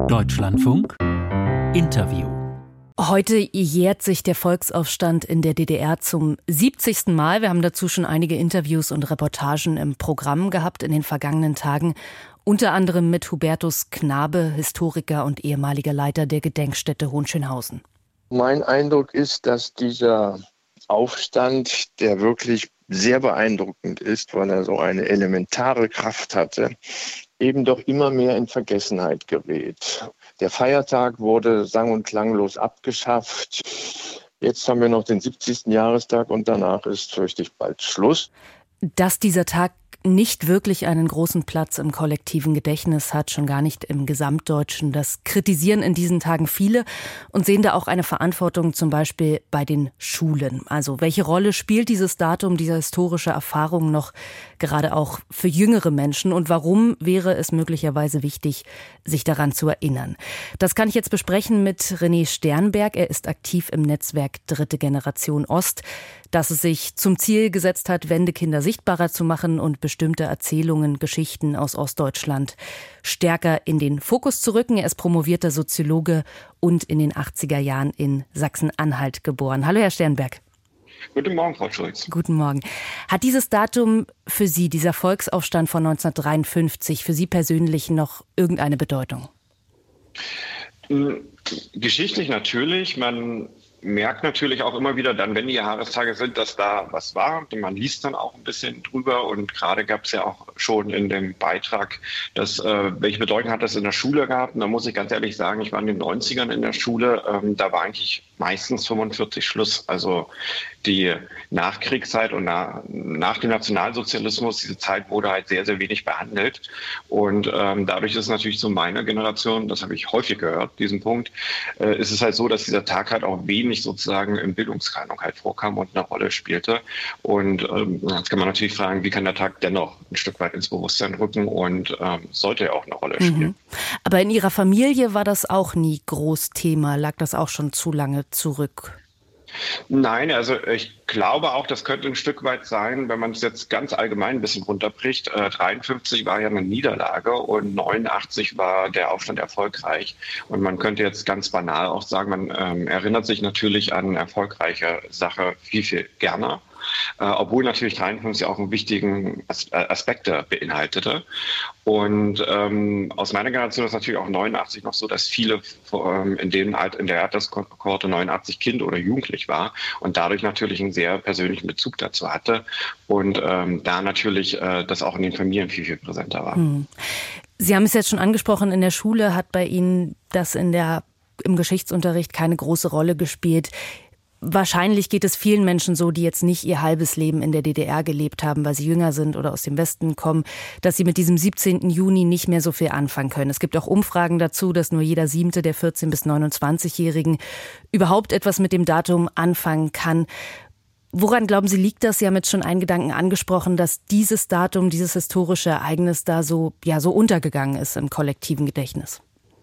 Deutschlandfunk Interview. Heute jährt sich der Volksaufstand in der DDR zum 70. Mal. Wir haben dazu schon einige Interviews und Reportagen im Programm gehabt in den vergangenen Tagen. Unter anderem mit Hubertus Knabe, Historiker und ehemaliger Leiter der Gedenkstätte Hohenschönhausen. Mein Eindruck ist, dass dieser Aufstand, der wirklich sehr beeindruckend ist, weil er so eine elementare Kraft hatte, eben doch immer mehr in Vergessenheit gerät. Der Feiertag wurde sang- und klanglos abgeschafft. Jetzt haben wir noch den 70. Jahrestag und danach ist, fürchte ich, bald Schluss. Dass dieser Tag nicht wirklich einen großen Platz im kollektiven Gedächtnis hat, schon gar nicht im Gesamtdeutschen. Das kritisieren in diesen Tagen viele und sehen da auch eine Verantwortung zum Beispiel bei den Schulen. Also welche Rolle spielt dieses Datum, diese historische Erfahrung noch gerade auch für jüngere Menschen und warum wäre es möglicherweise wichtig, sich daran zu erinnern? Das kann ich jetzt besprechen mit René Sternberg. Er ist aktiv im Netzwerk Dritte Generation Ost, das es sich zum Ziel gesetzt hat, Wendekinder sichtbarer zu machen und bestimmte Erzählungen, Geschichten aus Ostdeutschland stärker in den Fokus zu rücken. Er ist promovierter Soziologe und in den 80er Jahren in Sachsen-Anhalt geboren. Hallo, Herr Sternberg. Guten Morgen, Frau Schulz. Guten Morgen. Hat dieses Datum für Sie, dieser Volksaufstand von 1953, für Sie persönlich noch irgendeine Bedeutung? Geschichtlich natürlich. Man merkt natürlich auch immer wieder dann, wenn die Jahrestage sind, dass da was war. Man liest dann auch ein bisschen drüber und gerade gab es ja auch schon in dem Beitrag, dass welche Bedeutung hat das in der Schule gehabt. Und da muss ich ganz ehrlich sagen, ich war in den 90ern in der Schule, da war eigentlich meistens 45 Schluss. Also die Nachkriegszeit und nach dem Nationalsozialismus, diese Zeit wurde halt sehr, sehr wenig behandelt. Und dadurch ist natürlich so meine Generation, das habe ich häufig gehört, diesen Punkt, ist es halt so, dass dieser Tag halt auch wenig sozusagen im Bildungskanon halt vorkam und eine Rolle spielte. Und jetzt kann man natürlich fragen, wie kann der Tag dennoch ein Stück weit ins Bewusstsein rücken und sollte ja auch eine Rolle spielen. Aber in Ihrer Familie war das auch nie groß Thema, lag das auch schon zu lange zurück? Nein, also ich glaube auch, das könnte ein Stück weit sein, wenn man es jetzt ganz allgemein ein bisschen runterbricht. 53 war ja eine Niederlage und 89 war der Aufstand erfolgreich. Und man könnte jetzt ganz banal auch sagen, man erinnert sich natürlich an erfolgreiche Sache viel, viel gerne. Obwohl natürlich 53 auch einen wichtigen Aspekt beinhaltete. Und aus meiner Generation ist natürlich auch 89 noch so, dass viele in der Alterskohorte 89 Kind oder jugendlich war und dadurch natürlich einen sehr persönlichen Bezug dazu hatte. Und da natürlich das auch in den Familien viel, viel präsenter war. Sie haben es jetzt schon angesprochen, in der Schule hat bei Ihnen das im Geschichtsunterricht keine große Rolle gespielt. Wahrscheinlich geht es vielen Menschen so, die jetzt nicht ihr halbes Leben in der DDR gelebt haben, weil sie jünger sind oder aus dem Westen kommen, dass sie mit diesem 17. Juni nicht mehr so viel anfangen können. Es gibt auch Umfragen dazu, dass nur jeder 7. der 14- bis 29-Jährigen überhaupt etwas mit dem Datum anfangen kann. Woran glauben Sie, liegt das? Sie haben jetzt schon einen Gedanken angesprochen, dass dieses Datum, dieses historische Ereignis da so untergegangen ist im kollektiven Gedächtnis.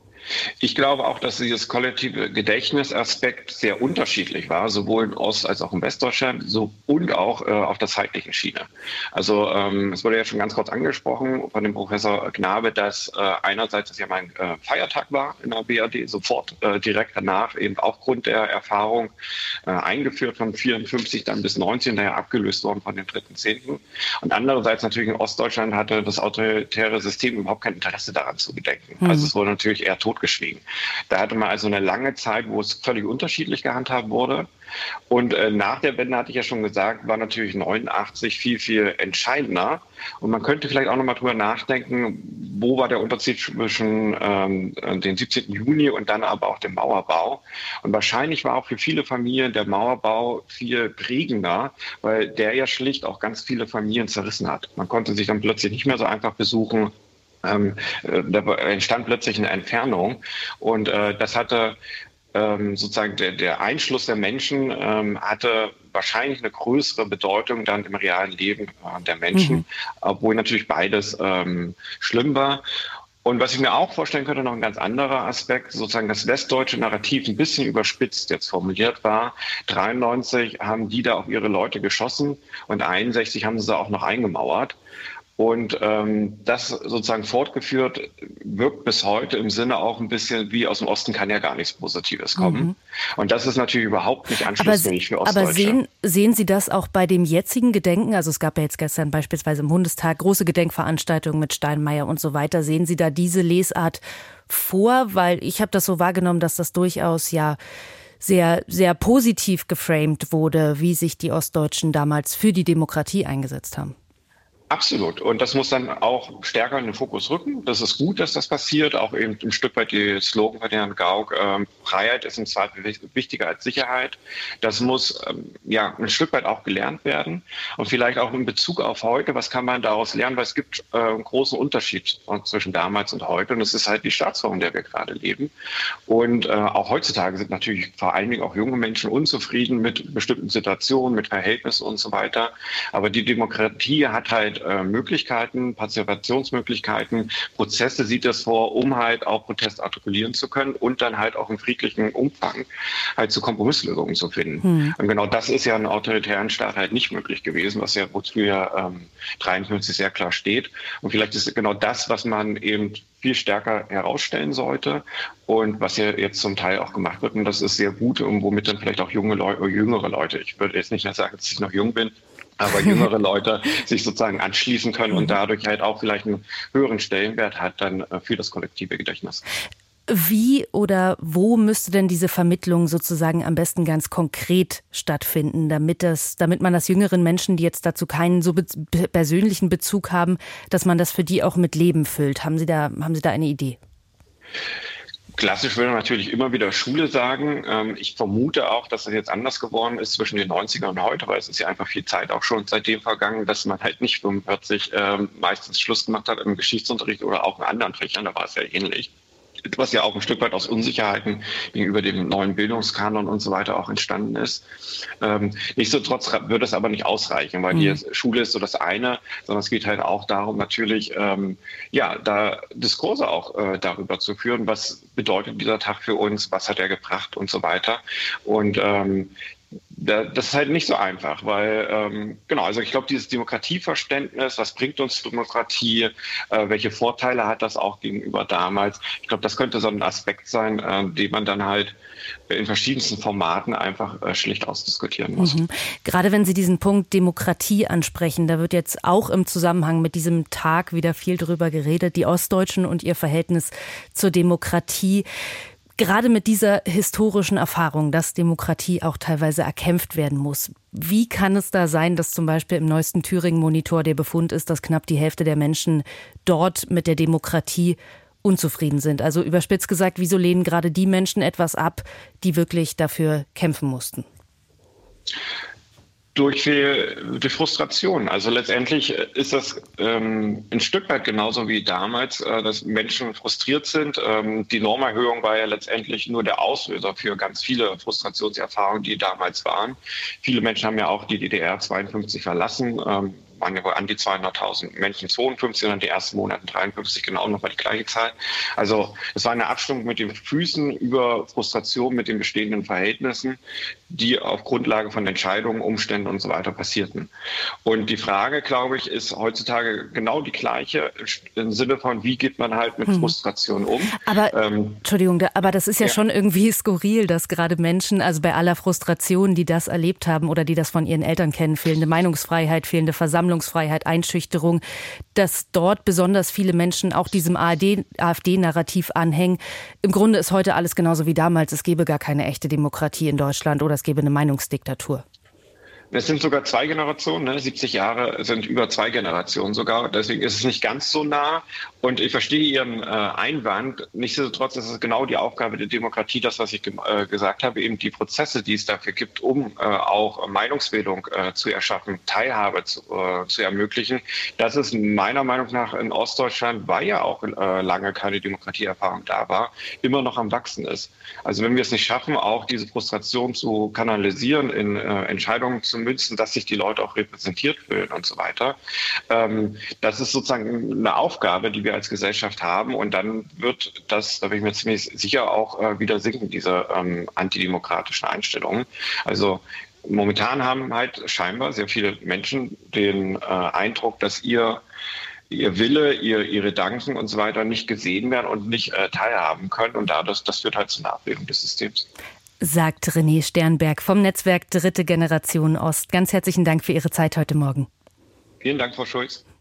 Ich glaube auch, dass dieses kollektive Gedächtnisaspekt sehr unterschiedlich war, sowohl in Ost- als auch in Westdeutschland und auch auf der zeitlichen Schiene. Also es wurde ja schon ganz kurz angesprochen von dem Professor Knabe, dass einerseits das ja mein Feiertag war in der BRD, sofort direkt danach eben aufgrund der Erfahrung eingeführt von 54 dann bis 19, daher abgelöst worden von dem 3.10. Und andererseits natürlich in Ostdeutschland hatte das autoritäre System überhaupt kein Interesse daran zu gedenken. Also es wurde natürlich eher totgeschwiegen. Da hatte man also eine lange Zeit, wo es völlig unterschiedlich gehandhabt wurde. Und nach der Wende, hatte ich ja schon gesagt, war natürlich 89 viel, viel entscheidender. Und man könnte vielleicht auch nochmal drüber nachdenken, wo war der Unterschied zwischen dem 17. Juni und dann aber auch dem Mauerbau. Und wahrscheinlich war auch für viele Familien der Mauerbau viel prägender, weil der ja schlicht auch ganz viele Familien zerrissen hat. Man konnte sich dann plötzlich nicht mehr so einfach besuchen. Da entstand plötzlich eine Entfernung und das hatte sozusagen der Einschluss der Menschen hatte wahrscheinlich eine größere Bedeutung dann im realen Leben der Menschen, obwohl natürlich beides schlimm war. Und was ich mir auch vorstellen könnte, noch ein ganz anderer Aspekt, sozusagen das westdeutsche Narrativ ein bisschen überspitzt jetzt formuliert war. 93 haben die da auf ihre Leute geschossen und 61 haben sie auch noch eingemauert. Und das sozusagen fortgeführt wirkt bis heute im Sinne auch ein bisschen wie aus dem Osten kann ja gar nichts Positives kommen. Und das ist natürlich überhaupt nicht anschlussfähig für Ostdeutsche. Aber sehen Sie das auch bei dem jetzigen Gedenken? Also es gab ja jetzt gestern beispielsweise im Bundestag große Gedenkveranstaltungen mit Steinmeier und so weiter. Sehen Sie da diese Lesart vor? Weil ich habe das so wahrgenommen, dass das durchaus ja sehr, sehr positiv geframed wurde, wie sich die Ostdeutschen damals für die Demokratie eingesetzt haben. Absolut. Und das muss dann auch stärker in den Fokus rücken. Das ist gut, dass das passiert. Auch eben ein Stück weit die Slogan von Herrn Gauck, Freiheit ist im Zweifel wichtiger als Sicherheit. Das muss ein Stück weit auch gelernt werden. Und vielleicht auch in Bezug auf heute, was kann man daraus lernen? Weil es gibt einen großen Unterschied zwischen damals und heute. Und es ist halt die Staatsform, in der wir gerade leben. Und auch heutzutage sind natürlich vor allen Dingen auch junge Menschen unzufrieden mit bestimmten Situationen, mit Verhältnissen und so weiter. Aber die Demokratie hat halt Möglichkeiten, Partizipationsmöglichkeiten, Prozesse sieht es vor, um halt auch Protest artikulieren zu können und dann halt auch im friedlichen Umfang halt zu Kompromisslösungen zu finden. Und genau das ist ja in einem autoritären Staat halt nicht möglich gewesen, wozu ja 53 sehr klar steht. Und vielleicht ist genau das, was man eben viel stärker herausstellen sollte und was ja jetzt zum Teil auch gemacht wird. Und das ist sehr gut und womit dann vielleicht auch jüngere Leute, ich würde jetzt nicht mehr sagen, dass ich noch jung bin, aber jüngere Leute sich sozusagen anschließen können und dadurch halt auch vielleicht einen höheren Stellenwert hat dann für das kollektive Gedächtnis. Wie oder wo müsste denn diese Vermittlung sozusagen am besten ganz konkret stattfinden, damit man das jüngeren Menschen, die jetzt dazu keinen so persönlichen Bezug haben, dass man das für die auch mit Leben füllt? Haben Sie da eine Idee? Klassisch würde man natürlich immer wieder Schule sagen. Ich vermute auch, dass das jetzt anders geworden ist zwischen den 90ern und heute, weil es ist ja einfach viel Zeit auch schon seitdem vergangen, dass man halt nicht 45 meistens Schluss gemacht hat im Geschichtsunterricht oder auch in anderen Fächern, da war es ja ähnlich. Was ja auch ein Stück weit aus Unsicherheiten gegenüber dem neuen Bildungskanon und so weiter auch entstanden ist. Nichtsdestotrotz wird es aber nicht ausreichen, weil die Schule ist so das eine, sondern es geht halt auch darum, natürlich da Diskurse auch darüber zu führen, was bedeutet dieser Tag für uns, was hat er gebracht und so weiter. Und das ist halt nicht so einfach, weil, also ich glaube, dieses Demokratieverständnis, was bringt uns Demokratie, welche Vorteile hat das auch gegenüber damals? Ich glaube, das könnte so ein Aspekt sein, den man dann halt in verschiedensten Formaten einfach schlicht ausdiskutieren muss. Gerade wenn Sie diesen Punkt Demokratie ansprechen, da wird jetzt auch im Zusammenhang mit diesem Tag wieder viel drüber geredet, die Ostdeutschen und ihr Verhältnis zur Demokratie. Gerade mit dieser historischen Erfahrung, dass Demokratie auch teilweise erkämpft werden muss. Wie kann es da sein, dass zum Beispiel im neuesten Thüringen-Monitor der Befund ist, dass knapp die Hälfte der Menschen dort mit der Demokratie unzufrieden sind? Also überspitzt gesagt, wieso lehnen gerade die Menschen etwas ab, die wirklich dafür kämpfen mussten? Durch die Frustration. Also letztendlich ist das ein Stück weit genauso wie damals, dass Menschen frustriert sind. Die Normerhöhung war ja letztendlich nur der Auslöser für ganz viele Frustrationserfahrungen, die damals waren. Viele Menschen haben ja auch die DDR 52 verlassen. Waren ja wohl an die 200.000 Menschen 52 und dann die ersten Monate 53 genau nochmal die gleiche Zahl. Also es war eine Abstimmung mit den Füßen über Frustration mit den bestehenden Verhältnissen, die auf Grundlage von Entscheidungen, Umständen und so weiter passierten. Und die Frage, glaube ich, ist heutzutage genau die gleiche im Sinne von, wie geht man halt mit Frustration um. Aber, Entschuldigung, aber das ist ja schon irgendwie skurril, dass gerade Menschen, also bei aller Frustration, die das erlebt haben oder die das von ihren Eltern kennen, fehlende Meinungsfreiheit, fehlende Versammlungsfreiheit, Einschüchterung, dass dort besonders viele Menschen auch diesem AfD-Narrativ anhängen. Im Grunde ist heute alles genauso wie damals. Es gäbe gar keine echte Demokratie in Deutschland oder es gäbe eine Meinungsdiktatur. Es sind sogar 2 Generationen, ne? 70 Jahre sind über 2 Generationen sogar. Deswegen ist es nicht ganz so nah. Und ich verstehe Ihren Einwand. Nichtsdestotrotz ist es genau die Aufgabe der Demokratie, das, was ich gesagt habe, eben die Prozesse, die es dafür gibt, um auch Meinungsbildung zu erschaffen, Teilhabe zu ermöglichen. Das ist meiner Meinung nach in Ostdeutschland, weil ja auch lange keine Demokratieerfahrung da war, immer noch am Wachsen ist. Also wenn wir es nicht schaffen, auch diese Frustration zu kanalisieren, in Entscheidungen zu münzen, dass sich die Leute auch repräsentiert fühlen und so weiter. Das ist sozusagen eine Aufgabe, die wir als Gesellschaft haben und dann wird das, da bin ich mir ziemlich sicher, auch wieder sinken, diese antidemokratischen Einstellungen. Also momentan haben halt scheinbar sehr viele Menschen den Eindruck, dass ihr ihr Wille, ihre Gedanken und so weiter nicht gesehen werden und nicht teilhaben können. Und das führt halt zu einer Ablehnung des Systems. Sagt René Sternberg vom Netzwerk Dritte Generation Ost. Ganz herzlichen Dank für Ihre Zeit heute Morgen. Vielen Dank, Frau Schulz.